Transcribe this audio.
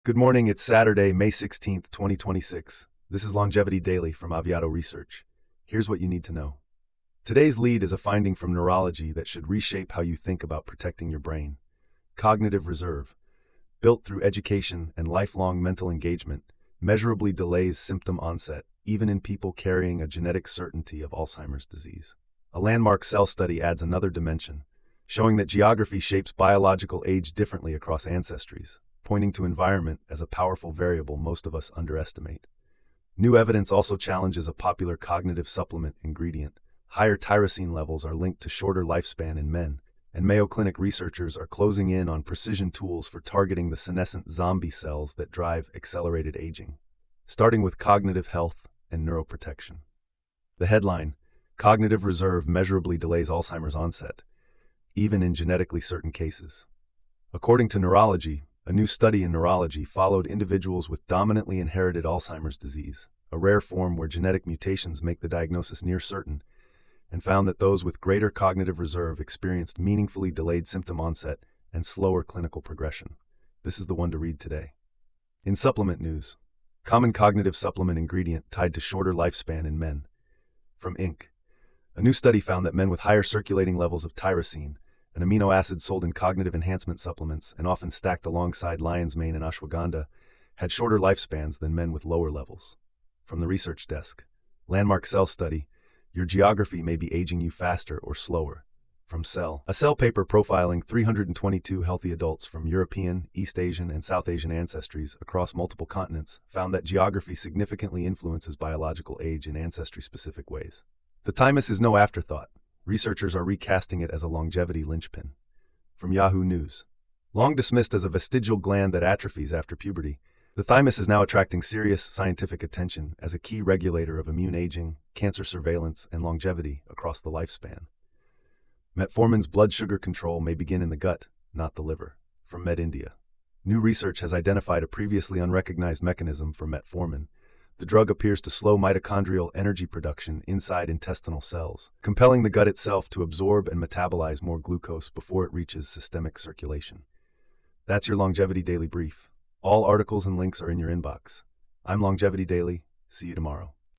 Good morning, it's Saturday, May 16th, 2026. This is Longevity Daily from Aviato Research. Here's what you need to know. Today's lead is a finding from neurology that should reshape how you think about protecting your brain. Cognitive reserve, built through education and lifelong mental engagement, measurably delays symptom onset, even in people carrying a genetic certainty of Alzheimer's disease. A landmark cell study adds another dimension, showing that geography shapes biological age differently across ancestries, pointing to environment as a powerful variable most of us underestimate. New evidence also challenges a popular cognitive supplement ingredient. Higher tyrosine levels are linked to shorter lifespan in men, and Mayo Clinic researchers are closing in on precision tools for targeting the senescent zombie cells that drive accelerated aging. Starting with cognitive health and neuroprotection. The headline: Cognitive reserve measurably delays Alzheimer's onset, even in genetically certain cases. According to Neurology, a new study in neurology followed individuals with dominantly inherited Alzheimer's disease, a rare form where genetic mutations make the diagnosis near certain, and found that those with greater cognitive reserve experienced meaningfully delayed symptom onset and slower clinical progression. This is the one to read today. In supplement news, common cognitive supplement ingredient tied to shorter lifespan in men. From Inc. A new study found that men with higher circulating levels of tyrosine, an amino acid sold in cognitive enhancement supplements and often stacked alongside lion's mane and ashwagandha, had shorter lifespans than men with lower levels. From the research desk, landmark cell study, your geography may be aging you faster or slower. From Cell, a Cell paper profiling 322 healthy adults from European, East Asian, and South Asian ancestries across multiple continents found that geography significantly influences biological age in ancestry-specific ways. The thymus is no afterthought. Researchers are recasting it as a longevity linchpin. From Yahoo News. Long dismissed as a vestigial gland that atrophies after puberty, the thymus is now attracting serious scientific attention as a key regulator of immune aging, cancer surveillance, and longevity across the lifespan. Metformin's blood sugar control may begin in the gut, not the liver. From MedIndia. New research has identified a previously unrecognized mechanism for metformin. The drug appears to slow mitochondrial energy production inside intestinal cells, compelling the gut itself to absorb and metabolize more glucose before it reaches systemic circulation. That's your Longevity Daily Brief. All articles and links are in your inbox. I'm Longevity Daily. See you tomorrow.